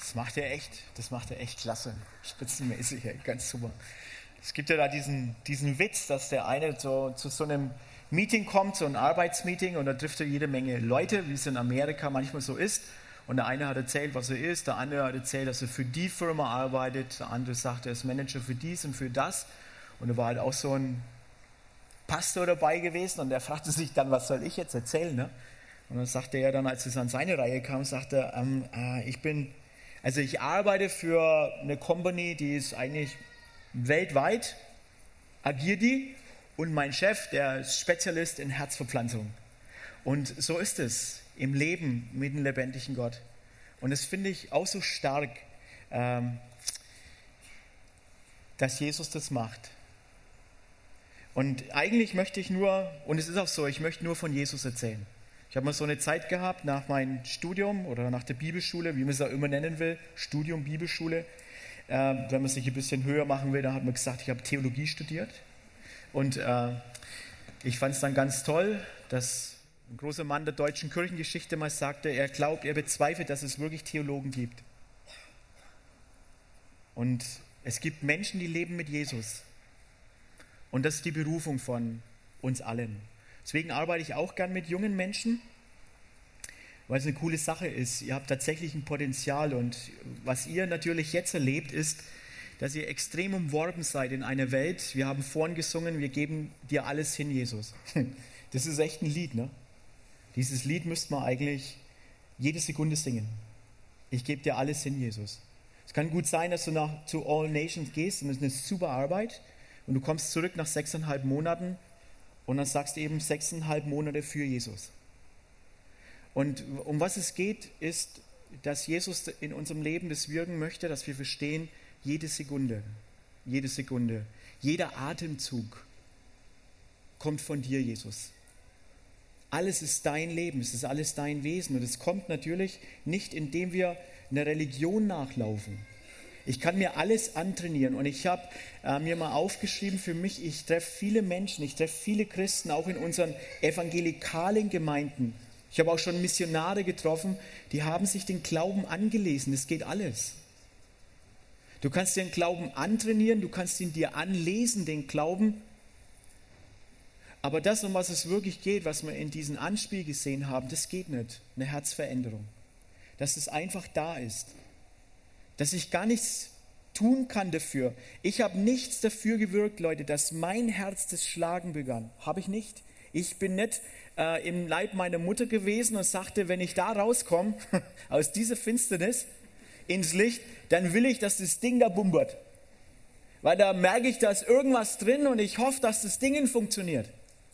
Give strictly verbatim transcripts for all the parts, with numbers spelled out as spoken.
Das macht er echt, das macht er echt klasse. Spitzenmäßig, ey, ganz super. Es gibt ja da diesen, diesen Witz, dass der eine so, zu so einem Meeting kommt, so ein Arbeitsmeeting, und da trifft er jede Menge Leute, wie es in Amerika manchmal so ist. Und der eine hat erzählt, was er ist, der andere hat erzählt, dass er für die Firma arbeitet, der andere sagt, er ist Manager für dies und für das. Und da war halt auch so ein Pastor dabei gewesen und der fragte sich dann, was soll ich jetzt erzählen, ne? Und dann sagte er dann, als es an seine Reihe kam, sagte er, ähm, äh, ich bin, also ich arbeite für eine Company, die ist eigentlich weltweit, agiert die, und mein Chef, der ist Spezialist in Herzverpflanzung. Und so ist es im Leben mit dem lebendigen Gott. Und das finde ich auch so stark, ähm, dass Jesus das macht. Und eigentlich möchte ich nur, und es ist auch so, ich möchte nur von Jesus erzählen. Ich habe mal so eine Zeit gehabt nach meinem Studium oder nach der Bibelschule, wie man es auch immer nennen will, Studium, Bibelschule. Äh, wenn man sich ein bisschen höher machen will, dann hat man gesagt, ich habe Theologie studiert. Und äh, ich fand es dann ganz toll, dass ein großer Mann der deutschen Kirchengeschichte mal sagte, er glaubt, er bezweifelt, dass es wirklich Theologen gibt. Und es gibt Menschen, die leben mit Jesus. Und das ist die Berufung von uns allen. Deswegen arbeite ich auch gern mit jungen Menschen, weil es eine coole Sache ist. Ihr habt tatsächlich ein Potenzial, und was ihr natürlich jetzt erlebt, ist, dass ihr extrem umworben seid in einer Welt. Wir haben vorhin gesungen, wir geben dir alles hin, Jesus. Das ist echt ein Lied, ne? Dieses Lied müsste man eigentlich jede Sekunde singen. Ich gebe dir alles hin, Jesus. Es kann gut sein, dass du nach, zu All Nations gehst, und das ist eine super Arbeit, und du kommst zurück nach sechseinhalb Monaten und dann sagst du eben sechseinhalb Monate für Jesus. Und um was es geht, ist, dass Jesus in unserem Leben das wirken möchte, dass wir verstehen, jede Sekunde, jede Sekunde, jeder Atemzug kommt von dir, Jesus. Alles ist dein Leben, es ist alles dein Wesen, und es kommt natürlich nicht, indem wir einer Religion nachlaufen. Ich kann mir alles antrainieren, und ich habe äh, mir mal aufgeschrieben für mich, ich treffe viele Menschen, ich treffe viele Christen, auch in unseren evangelikalen Gemeinden. Ich habe auch schon Missionare getroffen, die haben sich den Glauben angelesen, das geht alles. Du kannst den Glauben antrainieren, du kannst ihn dir anlesen, den Glauben. Aber das, um was es wirklich geht, was wir in diesem Anspiel gesehen haben, das geht nicht. Eine Herzveränderung. Dass es einfach da ist. Dass ich gar nichts tun kann dafür. Ich habe nichts dafür gewirkt, Leute, dass mein Herz das Schlagen begann. Habe ich nicht. Ich bin nicht äh, im Leib meiner Mutter gewesen und sagte, wenn ich da rauskomme, aus dieser Finsternis ins Licht, dann will ich, dass das Ding da bumbert. Weil da merke ich, da ist irgendwas drin, und ich hoffe, dass das Ding funktioniert.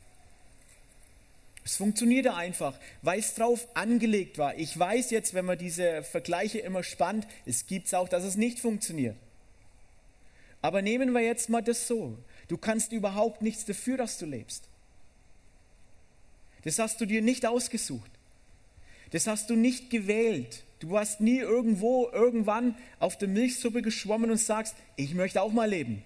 Es funktionierte einfach, weil es drauf angelegt war. Ich weiß jetzt, wenn man diese Vergleiche immer spannt, es gibt es auch, dass es nicht funktioniert. Aber nehmen wir jetzt mal das so. Du kannst überhaupt nichts dafür, dass du lebst. Das hast du dir nicht ausgesucht. Das hast du nicht gewählt. Du hast nie irgendwo, irgendwann auf der Milchsuppe geschwommen und sagst, ich möchte auch mal leben.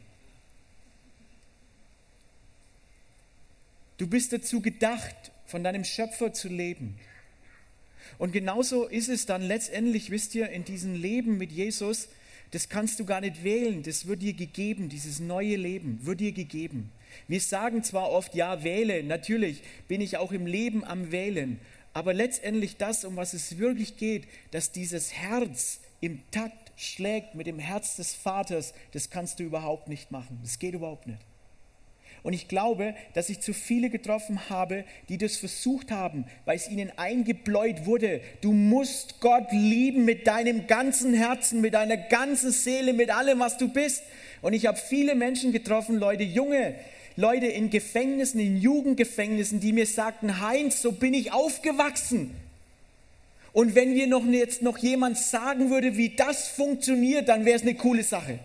Du bist dazu gedacht, von deinem Schöpfer zu leben. Und genauso ist es dann letztendlich, wisst ihr, in diesem Leben mit Jesus, das kannst du gar nicht wählen, das wird dir gegeben, dieses neue Leben wird dir gegeben. Wir sagen zwar oft, ja, wähle, natürlich bin ich auch im Leben am Wählen, aber letztendlich das, um was es wirklich geht, dass dieses Herz im Takt schlägt mit dem Herz des Vaters, das kannst du überhaupt nicht machen, das geht überhaupt nicht. Und ich glaube, dass ich zu viele getroffen habe, die das versucht haben, weil es ihnen eingebläut wurde. Du musst Gott lieben mit deinem ganzen Herzen, mit deiner ganzen Seele, mit allem, was du bist. Und ich habe viele Menschen getroffen, Leute, junge Leute in Gefängnissen, in Jugendgefängnissen, die mir sagten, Heinz, so bin ich aufgewachsen. Und wenn mir noch jetzt noch jemand sagen würde, wie das funktioniert, dann wäre es eine coole Sache.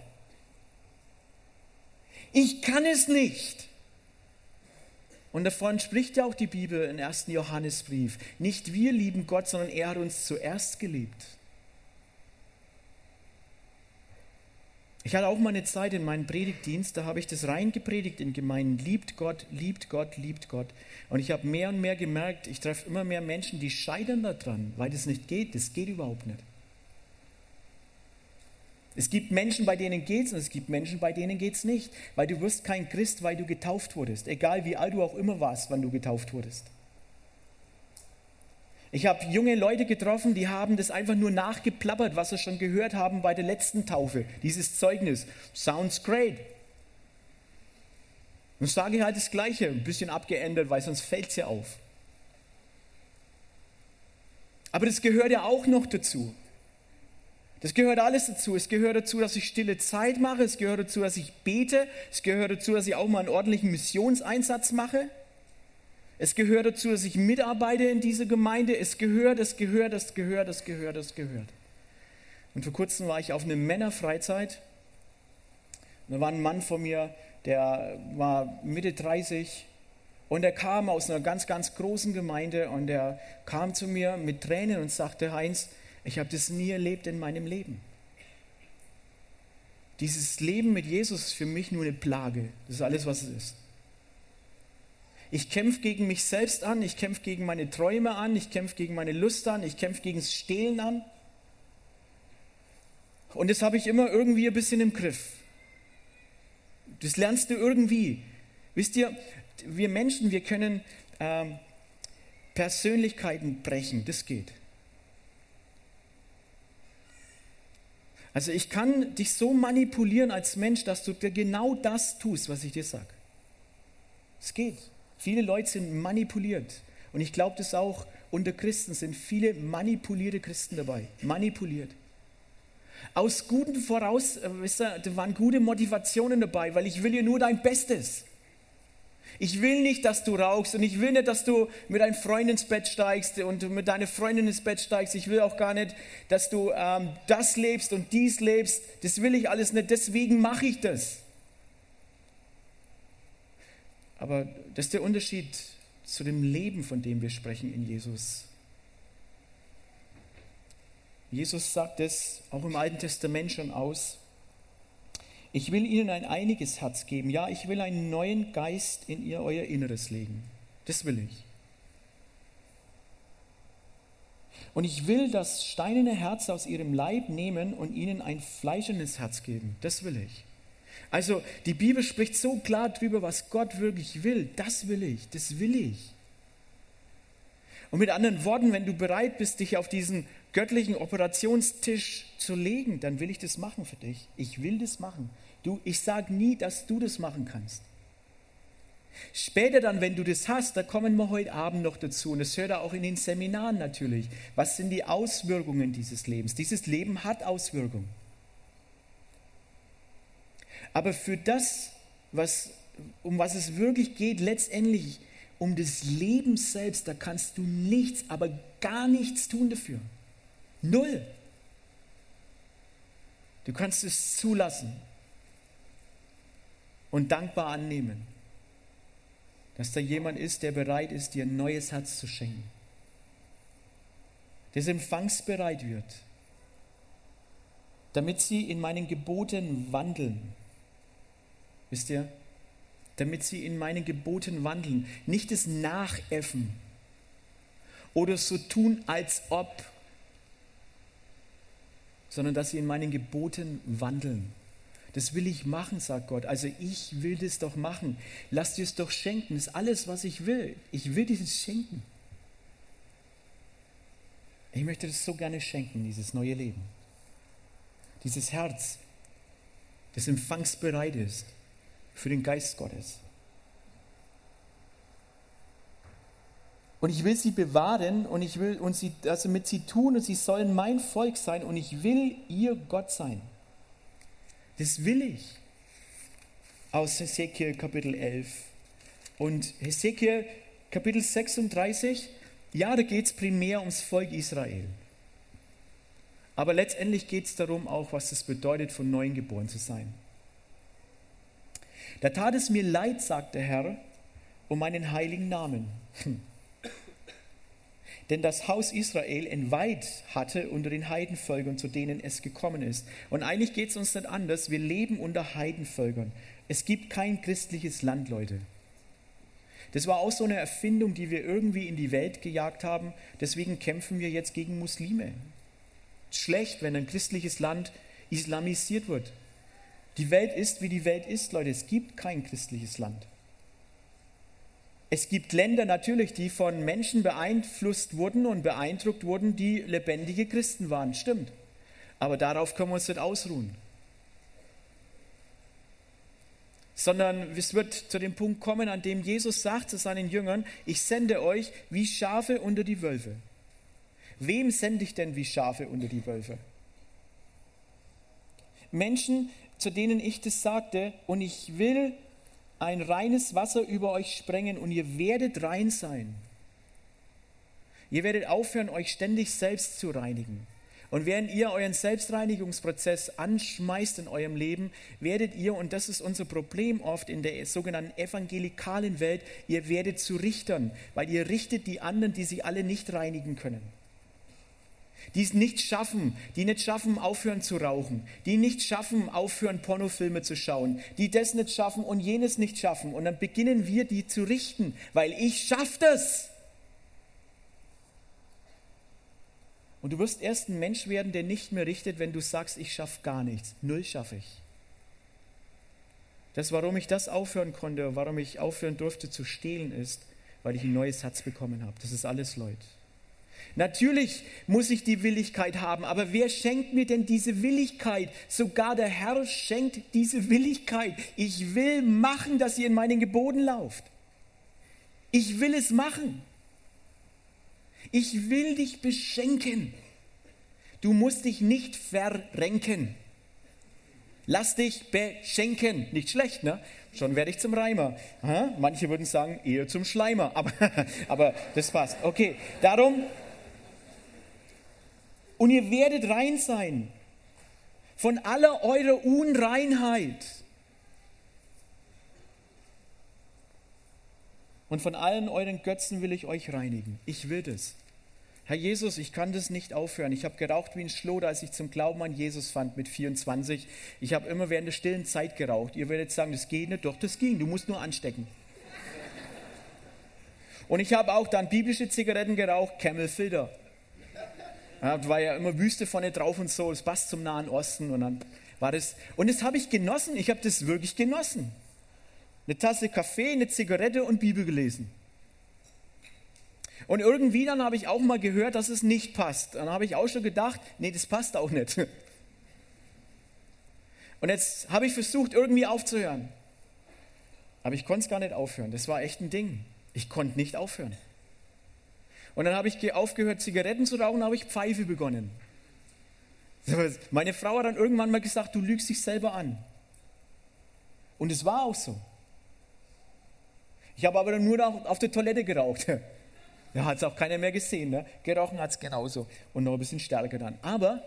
Ich kann es nicht. Und davon spricht ja auch die Bibel im ersten Johannesbrief. Nicht wir lieben Gott, sondern er hat uns zuerst geliebt. Ich hatte auch mal eine Zeit in meinem Predigtdienst, da habe ich das reingepredigt in Gemeinden. Liebt Gott, liebt Gott, liebt Gott. Und ich habe mehr und mehr gemerkt, ich treffe immer mehr Menschen, die scheitern daran, weil das nicht geht. Das geht überhaupt nicht. Es gibt Menschen, bei denen geht's und es gibt Menschen, bei denen geht's nicht. Weil du wirst kein Christ, weil du getauft wurdest. Egal wie alt du auch immer warst, wann du getauft wurdest. Ich habe junge Leute getroffen, die haben das einfach nur nachgeplappert, was sie schon gehört haben bei der letzten Taufe. Dieses Zeugnis. Sounds great. Und sage ich halt das Gleiche, ein bisschen abgeändert, weil sonst fällt es ja auf. Aber das gehört ja auch noch dazu. Das gehört alles dazu. Es gehört dazu, dass ich stille Zeit mache. Es gehört dazu, dass ich bete. Es gehört dazu, dass ich auch mal einen ordentlichen Missionseinsatz mache. Es gehört dazu, dass ich mitarbeite in dieser Gemeinde. Es gehört, es gehört, es gehört, es gehört, es gehört. Und vor kurzem war ich auf einer Männerfreizeit. Und da war ein Mann vor mir, der war Mitte dreißig. Und er kam aus einer ganz, ganz großen Gemeinde. Und er kam zu mir mit Tränen und sagte, Heinz, ich habe das nie erlebt in meinem Leben. Dieses Leben mit Jesus ist für mich nur eine Plage. Das ist alles, was es ist. Ich kämpfe gegen mich selbst an, ich kämpfe gegen meine Träume an, ich kämpfe gegen meine Lust an, ich kämpfe gegen das Stehlen an. Und das habe ich immer irgendwie ein bisschen im Griff. Das lernst du irgendwie. Wisst ihr, wir Menschen, wir können ähm, Persönlichkeiten brechen, das geht. Also ich kann dich so manipulieren als Mensch, dass du dir genau das tust, was ich dir sage. Es geht. Viele Leute sind manipuliert. Und ich glaube das auch, unter Christen sind viele manipulierte Christen dabei. Manipuliert. Aus guten Voraus, äh, wisst ihr, da waren gute Motivationen dabei, weil ich will dir nur dein Bestes. Ich will nicht, dass du rauchst und ich will nicht, dass du mit deinem Freund ins Bett steigst und mit deiner Freundin ins Bett steigst. Ich will auch gar nicht, dass du ähm, das lebst und dies lebst. Das will ich alles nicht, deswegen mache ich das. Aber das ist der Unterschied zu dem Leben, von dem wir sprechen in Jesus. Jesus sagt es auch im Alten Testament schon aus. Ich will ihnen ein einiges Herz geben. Ja, ich will einen neuen Geist in ihr euer Inneres legen. Das will ich. Und ich will das steinerne Herz aus ihrem Leib nehmen und ihnen ein fleischernes Herz geben. Das will ich. Also die Bibel spricht so klar drüber, was Gott wirklich will. Das will ich, das will ich. Und mit anderen Worten, wenn du bereit bist, dich auf diesen göttlichen Operationstisch zu legen, dann will ich das machen für dich. Ich will das machen. Du, ich sage nie, dass du das machen kannst. Später dann, wenn du das hast, da kommen wir heute Abend noch dazu. Und das hört er auch in den Seminaren natürlich. Was sind die Auswirkungen dieses Lebens? Dieses Leben hat Auswirkungen. Aber für das, was, um was es wirklich geht, letztendlich um das Leben selbst, da kannst du nichts, aber gar nichts tun dafür. Null. Du kannst es zulassen und dankbar annehmen, dass da jemand ist, der bereit ist, dir ein neues Herz zu schenken, das empfangsbereit wird, damit sie in meinen Geboten wandeln. Wisst ihr? Damit sie in meinen Geboten wandeln. Nicht das Nachäffen oder so tun, als ob, sondern dass sie in meinen Geboten wandeln. Das will ich machen, sagt Gott. Also ich will das doch machen. Lass dir es doch schenken. Das ist alles, was ich will. Ich will dir das schenken. Ich möchte das so gerne schenken, dieses neue Leben. Dieses Herz, das empfangsbereit ist für den Geist Gottes. Und ich will sie bewahren und ich will und sie, also mit sie tun und sie sollen mein Volk sein und ich will ihr Gott sein. Das will ich. Aus Hesekiel Kapitel elf. Und Hesekiel Kapitel sechsunddreißig, ja, da geht es primär ums Volk Israel. Aber letztendlich geht es darum auch, was es bedeutet, von Neuem geboren zu sein. Da tat es mir leid, sagt der Herr, um meinen heiligen Namen. Hm. Denn das Haus Israel entweiht hatte unter den Heidenvölkern, zu denen es gekommen ist. Und eigentlich geht es uns nicht anders. Wir leben unter Heidenvölkern. Es gibt kein christliches Land, Leute. Das war auch so eine Erfindung, die wir irgendwie in die Welt gejagt haben. Deswegen kämpfen wir jetzt gegen Muslime. Schlecht, wenn ein christliches Land islamisiert wird. Die Welt ist, wie die Welt ist, Leute. Es gibt kein christliches Land. Es gibt Länder natürlich, die von Menschen beeinflusst wurden und beeindruckt wurden, die lebendige Christen waren. Stimmt. Aber darauf können wir uns nicht ausruhen. Sondern es wird zu dem Punkt kommen, an dem Jesus sagt zu seinen Jüngern, ich sende euch wie Schafe unter die Wölfe. Wem sende ich denn wie Schafe unter die Wölfe? Menschen, zu denen ich das sagte, und ich will ein reines Wasser über euch sprengen und ihr werdet rein sein. Ihr werdet aufhören, euch ständig selbst zu reinigen. Und während ihr euren Selbstreinigungsprozess anschmeißt in eurem Leben, werdet ihr, und das ist unser Problem oft in der sogenannten evangelikalen Welt, ihr werdet zu Richtern, weil ihr richtet die anderen, die sich alle nicht reinigen können. Die es nicht schaffen, die nicht schaffen, aufhören zu rauchen, die nicht schaffen, aufhören, Pornofilme zu schauen, die das nicht schaffen und jenes nicht schaffen. Und dann beginnen wir, die zu richten, weil ich schaffe das. Und du wirst erst ein Mensch werden, der nicht mehr richtet, wenn du sagst, ich schaffe gar nichts. Null schaffe ich. Das, warum ich das aufhören konnte, warum ich aufhören durfte zu stehlen, ist, weil ich ein neues Herz bekommen habe. Das ist alles, Leute. Natürlich muss ich die Willigkeit haben, aber wer schenkt mir denn diese Willigkeit? Sogar der Herr schenkt diese Willigkeit. Ich will machen, dass ihr in meinen Geboten lauft. Ich will es machen. Ich will dich beschenken. Du musst dich nicht verrenken. Lass dich beschenken. Nicht schlecht, ne? Schon werde ich zum Reimer. Aha, manche würden sagen, eher zum Schleimer. Aber, aber das passt. Okay, darum. Und ihr werdet rein sein. Von aller eurer Unreinheit. Und von allen euren Götzen will ich euch reinigen. Ich will das. Herr Jesus, ich kann das nicht aufhören. Ich habe geraucht wie ein Schlot, als ich zum Glauben an Jesus fand mit vierundzwanzig. Ich habe immer während der stillen Zeit geraucht. Ihr werdet sagen, das geht nicht. Doch, das ging. Du musst nur anstecken. Und ich habe auch dann biblische Zigaretten geraucht, Camel Filter. Ja, war ja immer Wüste vorne drauf und so. Es passt zum Nahen Osten. Und dann war das. Und das habe ich genossen. Ich habe das wirklich genossen. Eine Tasse Kaffee, eine Zigarette und Bibel gelesen. Und irgendwie dann habe ich auch mal gehört, dass es nicht passt. Dann habe ich auch schon gedacht, nee, das passt auch nicht. Und jetzt habe ich versucht, irgendwie aufzuhören. Aber ich konnte es gar nicht aufhören. Das war echt ein Ding. Ich konnte nicht aufhören. Und dann habe ich aufgehört, Zigaretten zu rauchen, habe ich Pfeife begonnen. Meine Frau hat dann irgendwann mal gesagt, du lügst dich selber an. Und es war auch so. Ich habe aber dann nur auf der Toilette geraucht. Da hat es auch keiner mehr gesehen. Ne? Gerochen hat es genauso. Und noch ein bisschen stärker dann. Aber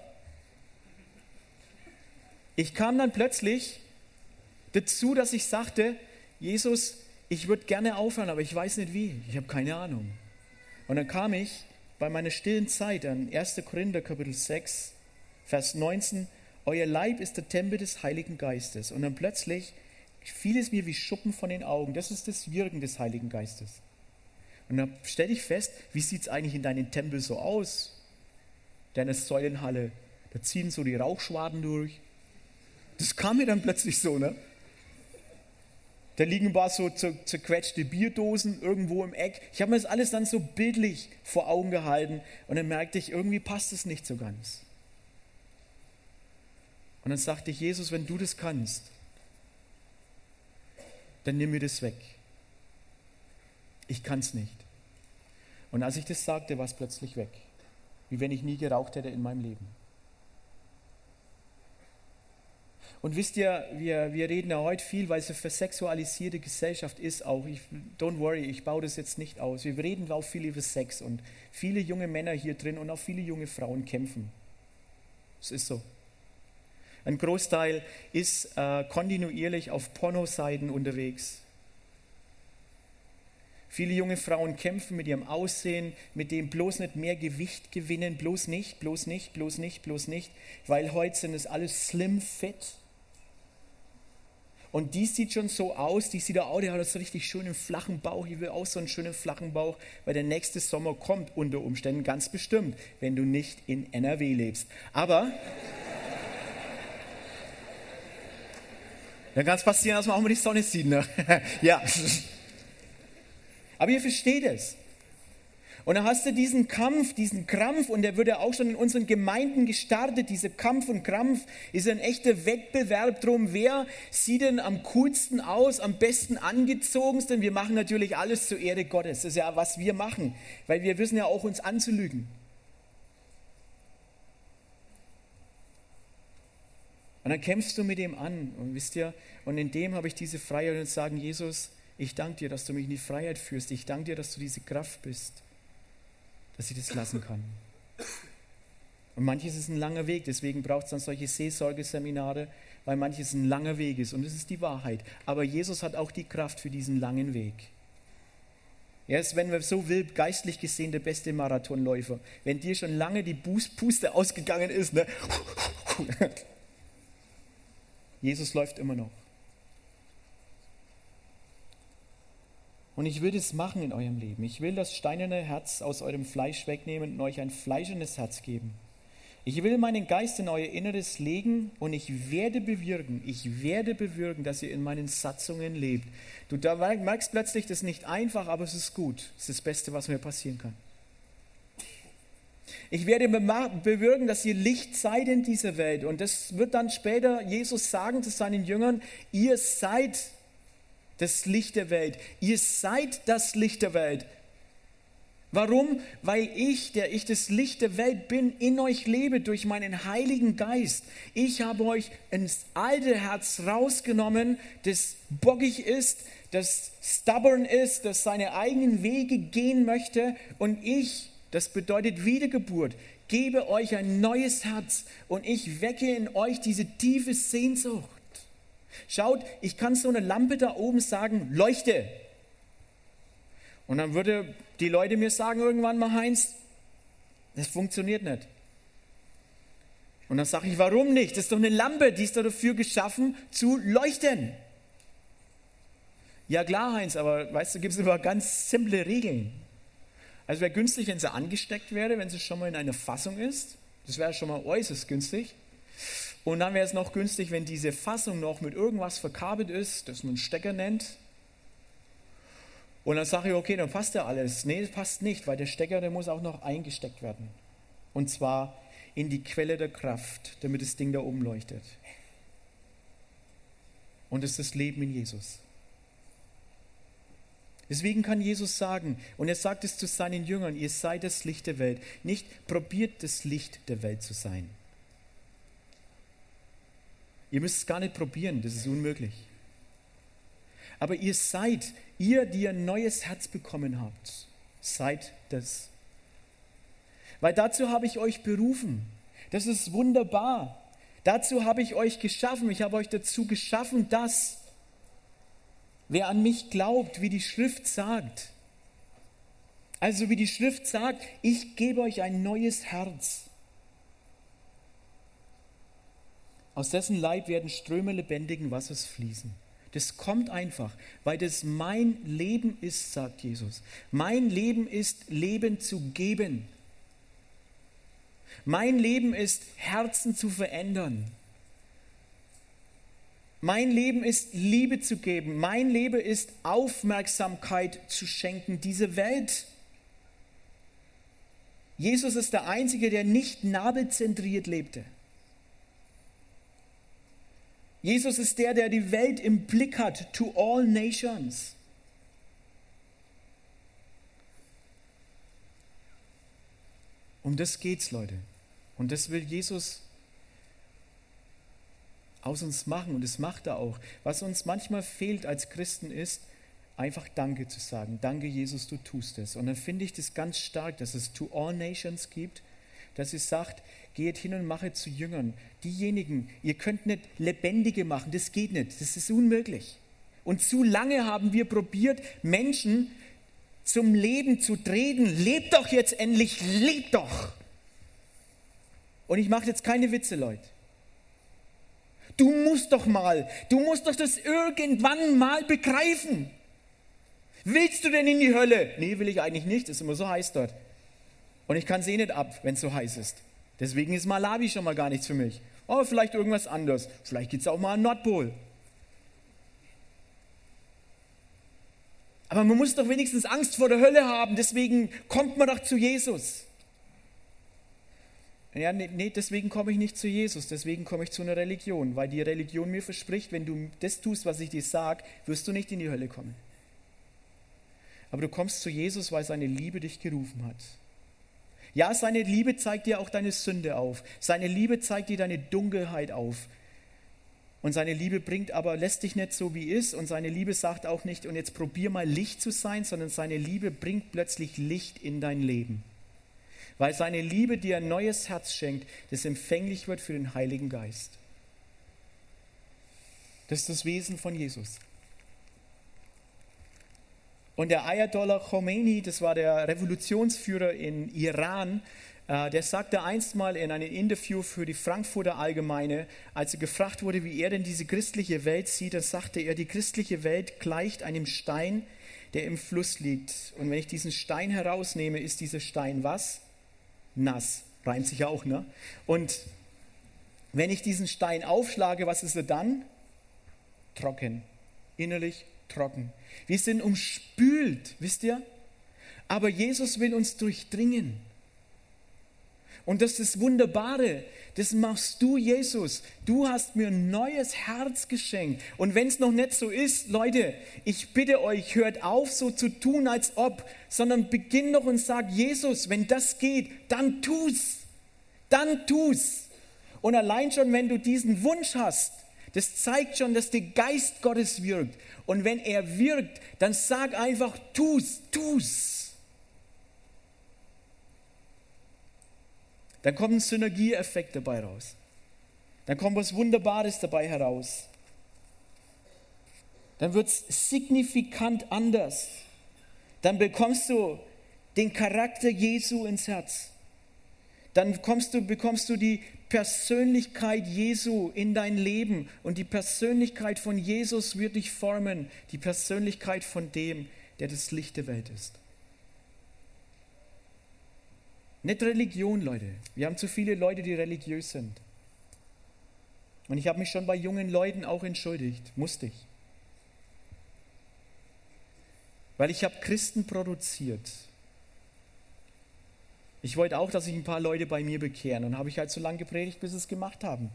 ich kam dann plötzlich dazu, dass ich sagte, Jesus, ich würde gerne aufhören, aber ich weiß nicht wie. Ich habe keine Ahnung. Und dann kam ich bei meiner stillen Zeit an erster Korinther Kapitel sechs, Vers neunzehn, euer Leib ist der Tempel des Heiligen Geistes. Und dann plötzlich fiel es mir wie Schuppen von den Augen. Das ist das Wirken des Heiligen Geistes. Und dann stelle ich fest, wie sieht es eigentlich in deinem Tempel so aus? Deine Säulenhalle, da ziehen so die Rauchschwaden durch. Das kam mir dann plötzlich so, ne? Da liegen ein paar so zerquetschte Bierdosen irgendwo im Eck. Ich habe mir das alles dann so bildlich vor Augen gehalten und dann merkte ich, irgendwie passt es nicht so ganz. Und dann sagte ich, Jesus, wenn du das kannst, dann nimm mir das weg. Ich kann es nicht. Und als ich das sagte, war es plötzlich weg. Wie wenn ich nie geraucht hätte in meinem Leben. Und wisst ihr, wir, wir reden ja heute viel, weil es eine versexualisierte Gesellschaft ist auch. Ich, don't worry, ich baue das jetzt nicht aus. Wir reden auch viel über Sex und viele junge Männer hier drin und auch viele junge Frauen kämpfen. Es ist so. Ein Großteil ist äh, kontinuierlich auf Pornoseiten unterwegs. Viele junge Frauen kämpfen mit ihrem Aussehen, mit dem bloß nicht mehr Gewicht gewinnen, bloß nicht, bloß nicht, bloß nicht, bloß nicht, weil heute sind es alles slim fit. Und die sieht schon so aus, die sieht auch, die hat so richtig schönen flachen Bauch, ich will auch so einen schönen flachen Bauch, weil der nächste Sommer kommt unter Umständen ganz bestimmt, wenn du nicht in N R W lebst. Aber Dann kann es passieren, dass man auch mal die Sonne sieht. Ne? Ja. Aber ihr versteht es. Und dann hast du diesen Kampf, diesen Krampf, und der wird ja auch schon in unseren Gemeinden gestartet. Dieser Kampf und Krampf ist ein echter Wettbewerb drum, wer sieht denn am coolsten aus, am besten angezogensten. Wir machen natürlich alles zur Ehre Gottes. Das ist ja, was wir machen, weil wir wissen ja auch, uns anzulügen. Und dann kämpfst du mit dem an, und wisst ihr, und in dem habe ich diese Freiheit und sagen, Jesus, ich danke dir, dass du mich in die Freiheit führst. Ich danke dir, dass du diese Kraft bist, dass ich das lassen kann. Und manches ist ein langer Weg, deswegen braucht es dann solche Seelsorgeseminare, weil manches ein langer Weg ist, und das ist die Wahrheit. Aber Jesus hat auch die Kraft für diesen langen Weg. Er ist, wenn man so will, geistlich gesehen der beste Marathonläufer. Wenn dir schon lange die Puste ausgegangen ist, ne? Jesus läuft immer noch. Und ich will das machen in eurem Leben. Ich will das steinerne Herz aus eurem Fleisch wegnehmen und euch ein fleischendes Herz geben. Ich will meinen Geist in euer Inneres legen, und ich werde bewirken, ich werde bewirken, dass ihr in meinen Satzungen lebt. Du da merkst plötzlich, das ist nicht einfach, aber es ist gut. Es ist das Beste, was mir passieren kann. Ich werde bewirken, dass ihr Licht seid in dieser Welt. Und das wird dann später Jesus sagen zu seinen Jüngern, ihr seid das Licht der Welt. Ihr seid das Licht der Welt. Warum? Weil ich, der ich das Licht der Welt bin, in euch lebe durch meinen Heiligen Geist. Ich habe euch ins alte Herz rausgenommen, das bockig ist, das stubborn ist, das seine eigenen Wege gehen möchte. Und ich, das bedeutet Wiedergeburt, gebe euch ein neues Herz, und ich wecke in euch diese tiefe Sehnsucht. Schaut, ich kann so eine Lampe da oben sagen, leuchte. Und dann würde die Leute mir sagen irgendwann mal, Heinz, das funktioniert nicht. Und dann sage ich, warum nicht? Das ist doch eine Lampe, die ist doch dafür geschaffen, zu leuchten. Ja klar, Heinz, aber weißt du, gibt es aber ganz simple Regeln. Also wäre günstig, wenn sie angesteckt wäre, wenn sie schon mal in einer Fassung ist. Das wäre schon mal äußerst günstig. Und dann wäre es noch günstig, wenn diese Fassung noch mit irgendwas verkabelt ist, das man einen Stecker nennt. Und dann sage ich, okay, dann passt ja alles. Nee, das passt nicht, weil der Stecker, der muss auch noch eingesteckt werden. Und zwar in die Quelle der Kraft, damit das Ding da oben leuchtet. Und das ist das Leben in Jesus. Deswegen kann Jesus sagen, und er sagt es zu seinen Jüngern, ihr seid das Licht der Welt. Nicht probiert, das Licht der Welt zu sein. Ihr müsst es gar nicht probieren, das ist unmöglich. Aber ihr seid, ihr, die ein neues Herz bekommen habt, seid das. Weil dazu habe ich euch berufen. Das ist wunderbar. Dazu habe ich euch geschaffen. Ich habe euch dazu geschaffen, dass wer an mich glaubt, wie die Schrift sagt. Also wie die Schrift sagt, ich gebe euch ein neues Herz. Aus dessen Leib werden Ströme lebendigen Wassers fließen. Das kommt einfach, weil das mein Leben ist, sagt Jesus. Mein Leben ist, Leben zu geben. Mein Leben ist, Herzen zu verändern. Mein Leben ist, Liebe zu geben. Mein Leben ist, Aufmerksamkeit zu schenken, diese Welt. Jesus ist der Einzige, der nicht nabelzentriert lebte. Jesus ist der, der die Welt im Blick hat, to all nations. Um das geht's, Leute. Und das will Jesus aus uns machen, und das macht er auch. Was uns manchmal fehlt als Christen ist, einfach Danke zu sagen. Danke, Jesus, du tust es. Und dann finde ich das ganz stark, dass es to all nations gibt, dass es sagt, geht hin und mache zu Jüngern. Diejenigen, ihr könnt nicht Lebendige machen, das geht nicht, das ist unmöglich. Und zu lange haben wir probiert, Menschen zum Leben zu treten. Lebt doch jetzt endlich, lebt doch. Und ich mache jetzt keine Witze, Leute. Du musst doch mal, du musst doch das irgendwann mal begreifen. Willst du denn in die Hölle? Nee, will ich eigentlich nicht, ist immer so heiß dort. Und ich kann es eh nicht ab, wenn es so heiß ist. Deswegen ist Malawi schon mal gar nichts für mich. Aber vielleicht irgendwas anderes. Vielleicht geht es auch mal an den Nordpol. Aber man muss doch wenigstens Angst vor der Hölle haben, deswegen kommt man doch zu Jesus. Ja, nee, nee, deswegen komme ich nicht zu Jesus, deswegen komme ich zu einer Religion, weil die Religion mir verspricht, wenn du das tust, was ich dir sage, wirst du nicht in die Hölle kommen. Aber du kommst zu Jesus, weil seine Liebe dich gerufen hat. Ja, seine Liebe zeigt dir auch deine Sünde auf. Seine Liebe zeigt dir deine Dunkelheit auf. Und seine Liebe bringt aber, lässt dich nicht so wie ist. Und seine Liebe sagt auch nicht, und jetzt probier mal Licht zu sein, sondern seine Liebe bringt plötzlich Licht in dein Leben. Weil seine Liebe dir ein neues Herz schenkt, das empfänglich wird für den Heiligen Geist. Das ist das Wesen von Jesus. Und der Ayatollah Khomeini, das war der Revolutionsführer in Iran, äh, der sagte einst mal in einem Interview für die Frankfurter Allgemeine, als er gefragt wurde, wie er denn diese christliche Welt sieht, dann sagte er, die christliche Welt gleicht einem Stein, der im Fluss liegt. Und wenn ich diesen Stein herausnehme, ist dieser Stein was? Nass. Reimt sich ja auch, ne? Und wenn ich diesen Stein aufschlage, was ist er dann? Trocken. Innerlich trocken. Wir sind umspült, wisst ihr? Aber Jesus will uns durchdringen. Und das ist das Wunderbare. Das machst du, Jesus. Du hast mir ein neues Herz geschenkt. Und wenn es noch nicht so ist, Leute, ich bitte euch, hört auf, so zu tun, als ob, sondern beginn doch und sag, Jesus, wenn das geht, dann tu's. Dann tu's. Und allein schon, wenn du diesen Wunsch hast, das zeigt schon, dass der Geist Gottes wirkt. Und wenn er wirkt, dann sag einfach, tu's, tu's. Dann kommt ein Synergieeffekt dabei raus. Dann kommt was Wunderbares dabei heraus. Dann wird es signifikant anders. Dann bekommst du den Charakter Jesu ins Herz. Dann kommst du, bekommst du die Persönlichkeit Jesu in dein Leben. Und die Persönlichkeit von Jesus wird dich formen. Die Persönlichkeit von dem, der das Licht der Welt ist. Nicht Religion, Leute. Wir haben zu viele Leute, die religiös sind. Und ich habe mich schon bei jungen Leuten auch entschuldigt. Musste ich. Weil ich habe Christen produziert. Ich wollte auch, dass sich ein paar Leute bei mir bekehren. Und habe ich halt so lange gepredigt, bis sie es gemacht haben.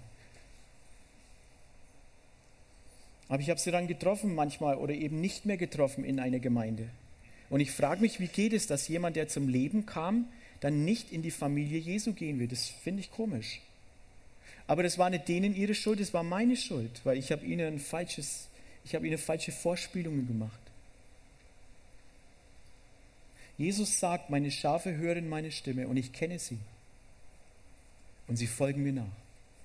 Aber ich habe sie dann getroffen manchmal oder eben nicht mehr getroffen in einer Gemeinde. Und ich frage mich, wie geht es, dass jemand, der zum Leben kam, dann nicht in die Familie Jesu gehen will. Das finde ich komisch. Aber das war nicht denen ihre Schuld, das war meine Schuld, weil ich habe ihnen ein falsches, ich habe ihnen falsche Vorspielungen gemacht. Jesus sagt, meine Schafe hören meine Stimme und ich kenne sie. Und sie folgen mir nach.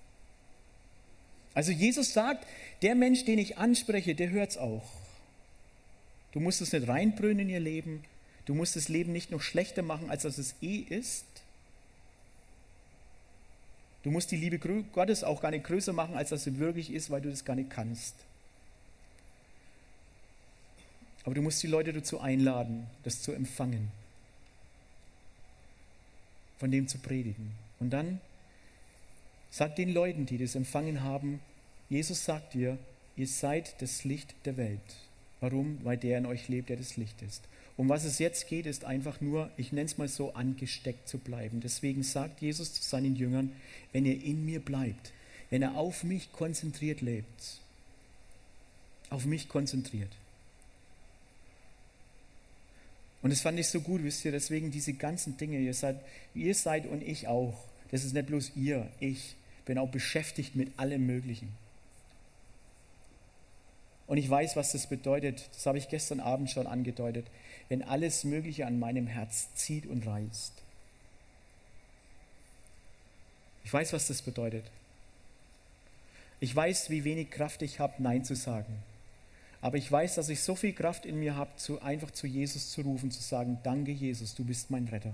Also Jesus sagt, der Mensch, den ich anspreche, der hört es auch. Du musst es nicht reinbrüllen in ihr Leben. Du musst das Leben nicht noch schlechter machen, als das es eh ist. Du musst die Liebe Gottes auch gar nicht größer machen, als das sie wirklich ist, weil du das gar nicht kannst. Aber du musst die Leute dazu einladen, das zu empfangen. Von dem zu predigen. Und dann sag den Leuten, die das empfangen haben, Jesus sagt dir, ihr seid das Licht der Welt. Warum? Weil der in euch lebt, der das Licht ist. Um was es jetzt geht, ist einfach nur, ich nenne es mal so, angesteckt zu bleiben. Deswegen sagt Jesus zu seinen Jüngern, wenn ihr in mir bleibt, wenn er auf mich konzentriert lebt, auf mich konzentriert. Und das fand ich so gut, wisst ihr, deswegen diese ganzen Dinge, ihr seid, ihr seid und ich auch. Das ist nicht bloß ihr, ich bin auch beschäftigt mit allem Möglichen. Und ich weiß, was das bedeutet. Das habe ich gestern Abend schon angedeutet. Wenn alles Mögliche an meinem Herz zieht und reißt. Ich weiß, was das bedeutet. Ich weiß, wie wenig Kraft ich habe, Nein zu sagen. Aber ich weiß, dass ich so viel Kraft in mir habe, zu, einfach zu Jesus zu rufen, zu sagen, danke Jesus, du bist mein Retter.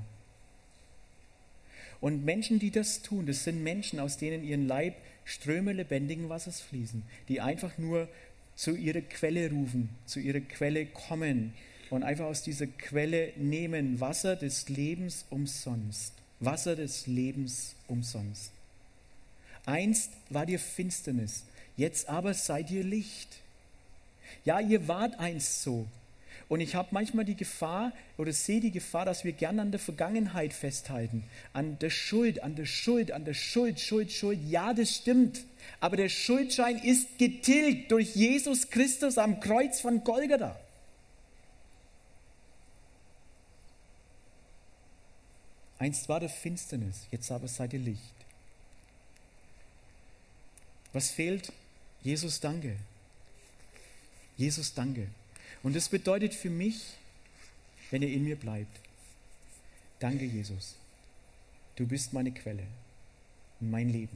Und Menschen, die das tun, das sind Menschen, aus denen ihren Leib Ströme lebendigen Wassers fließen, die einfach nur zu ihrer Quelle rufen, zu ihrer Quelle kommen und einfach aus dieser Quelle nehmen, Wasser des Lebens umsonst. Wasser des Lebens umsonst. Einst war dir Finsternis, jetzt aber seid ihr Licht. Ja, ihr wart einst so. Und ich habe manchmal die Gefahr oder sehe die Gefahr, dass wir gerne an der Vergangenheit festhalten. An der Schuld, an der Schuld, an der Schuld, Schuld, Schuld. Ja, das stimmt. Aber der Schuldschein ist getilgt durch Jesus Christus am Kreuz von Golgatha. Einst war der Finsternis, jetzt aber seid ihr Licht. Was fehlt? Jesus, danke. Jesus, danke. Und das bedeutet für mich, wenn er in mir bleibt, danke Jesus, du bist meine Quelle und mein Leben.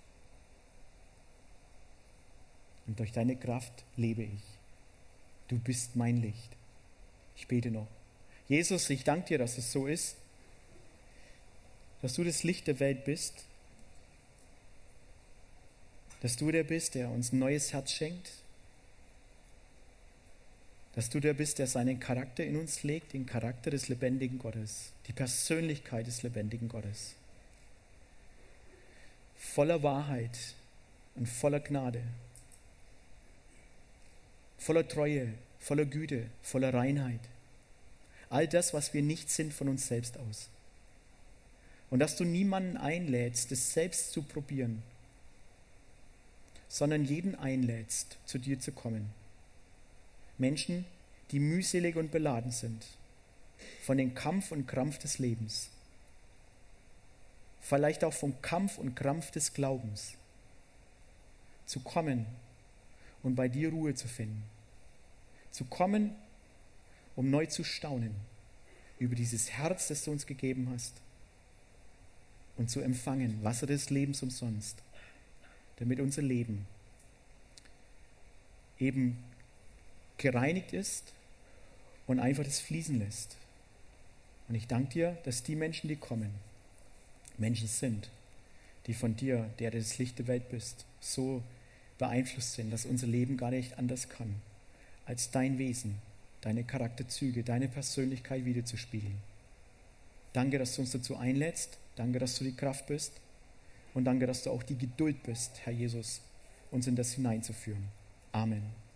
Und durch deine Kraft lebe ich. Du bist mein Licht. Ich bete noch. Jesus, ich danke dir, dass es so ist, dass du das Licht der Welt bist, dass du der bist, der uns ein neues Herz schenkt, dass du der bist, der seinen Charakter in uns legt, den Charakter des lebendigen Gottes, die Persönlichkeit des lebendigen Gottes. Voller Wahrheit und voller Gnade, voller Treue, voller Güte, voller Reinheit. All das, was wir nicht sind von uns selbst aus. Und dass du niemanden einlädst, das selbst zu probieren, sondern jeden einlädst, zu dir zu kommen. Menschen, die mühselig und beladen sind von dem Kampf und Krampf des Lebens, vielleicht auch vom Kampf und Krampf des Glaubens, zu kommen und bei dir Ruhe zu finden, zu kommen, um neu zu staunen über dieses Herz, das du uns gegeben hast, und zu empfangen Wasser des Lebens umsonst, damit unser Leben eben gereinigt ist und einfach das fließen lässt. Und ich danke dir, dass die Menschen, die kommen, Menschen sind, die von dir, der du das Licht der Welt bist, so beeinflusst sind, dass unser Leben gar nicht anders kann, als dein Wesen, deine Charakterzüge, deine Persönlichkeit wiederzuspiegeln. Danke, dass du uns dazu einlädst. Danke, dass du die Kraft bist. Und danke, dass du auch die Geduld bist, Herr Jesus, uns in das hineinzuführen. Amen.